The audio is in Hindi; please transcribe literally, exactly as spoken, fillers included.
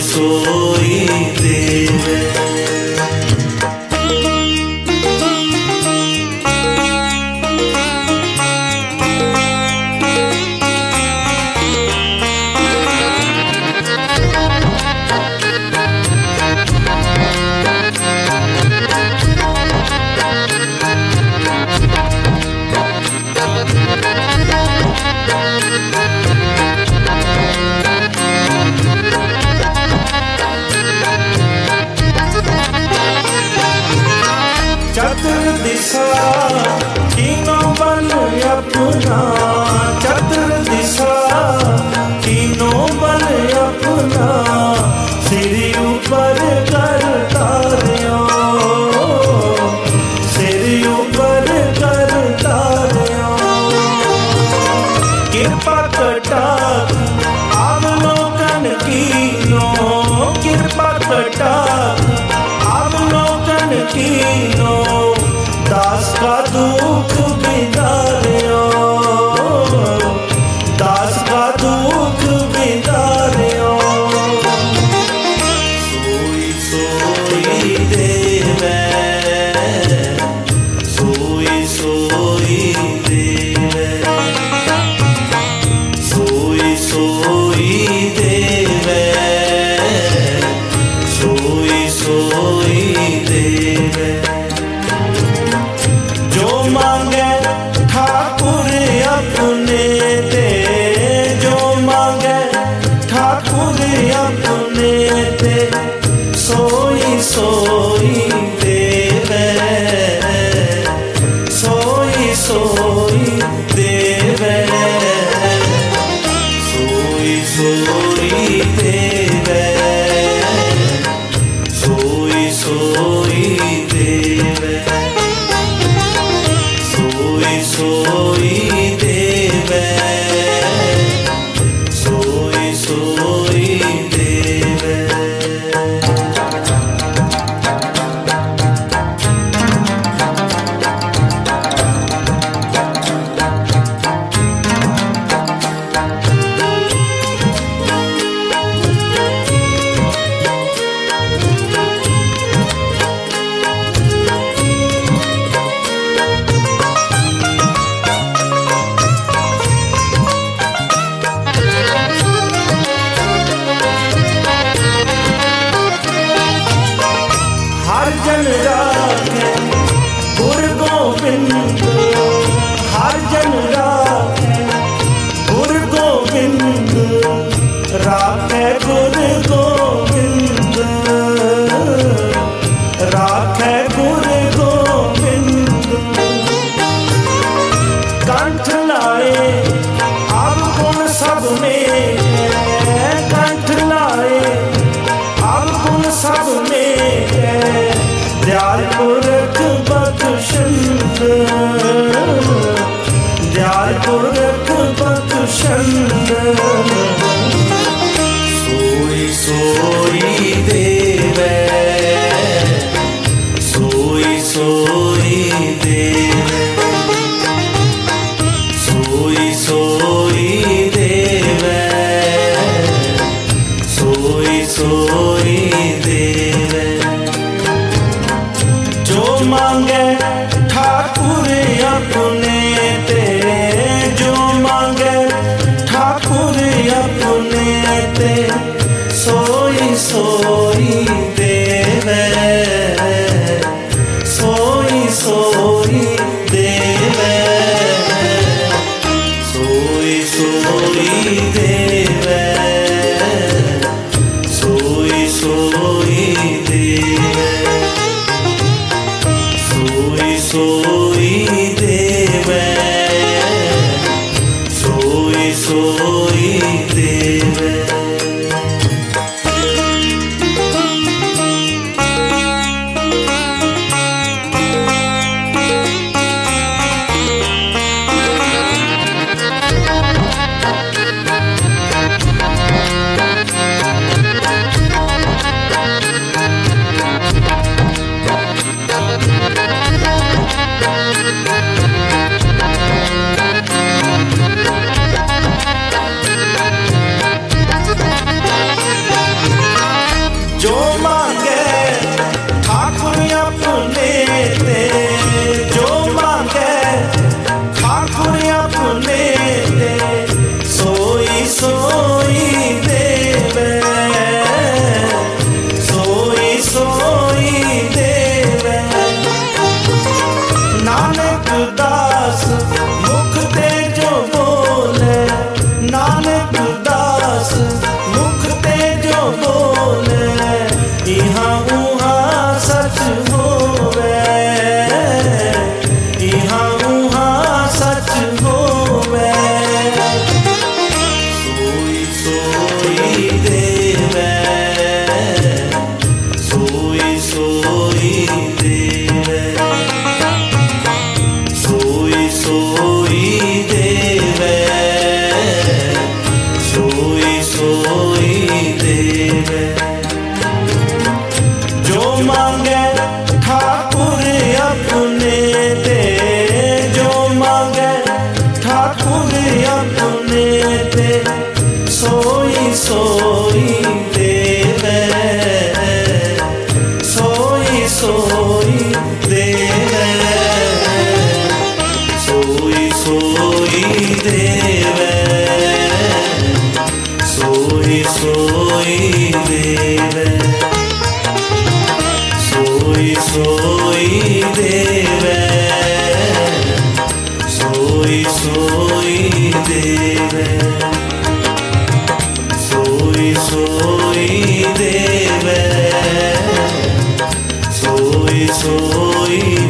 सोई देवे। चतुर दिशा तीनों बल अपना, चतुर दिशा तीनों बल अपना, सिर ऊपर कर तारियों, सिर ऊपर कर तारियों। कृपा कटाक्ष अवलोकन कीनो, कृपा कटाक्ष अवलोकन कीनो, दास का दुख बिदारियो, दास का दुख बिदारियो। सोई सोई देवे, सोई सोई देवे, सोई सोई देवे, सोई सोई देवे। जो मांगे ठाकुर अपने दे, जो मांगे ठाकुर अपने दे, सोई सोई देवे, सोई सोई देवे, सोई सोई देवे, सोई सोई देवे, सोई सोई देवे, सोई सोई देवे। हर जन राखे गुरु गोविंद, हर जन राखे गुरु गोविंद, राखे गुरु गोविंद, राखे गुरु गोविंद। कंठ लाए अब गुण सब में, कंठ लाए अब गुण सब में, दयाल पुरख बख्शंद, दयाल पुरख बख्शंद। सोई सोई देवे, सोई सोई देवे, सोई सोई देवे, सोई सोई देवे। जो मांगे ठाकुर अपने ते, जो मांगे ठाकुर अपने ते, सोई सोई देवे, सोई सोई देवे, सोई सोई देवे, सोई सोई देवे, सोई सोई देवे, सोई सोई देवे। सोई देवे, सोई सोई